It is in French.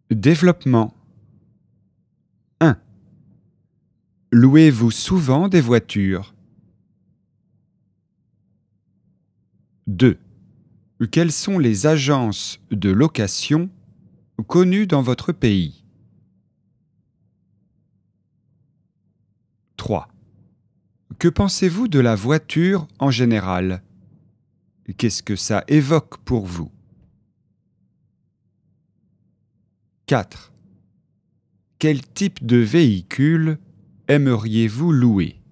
Développement. 1. Louez-vous souvent des voitures? 2. Quelles sont les agences de location connues dans votre pays? 3. Que pensez-vous de la voiture en général? Qu'est-ce que ça évoque pour vous? 4. Quel type de véhicule aimeriez-vous louer?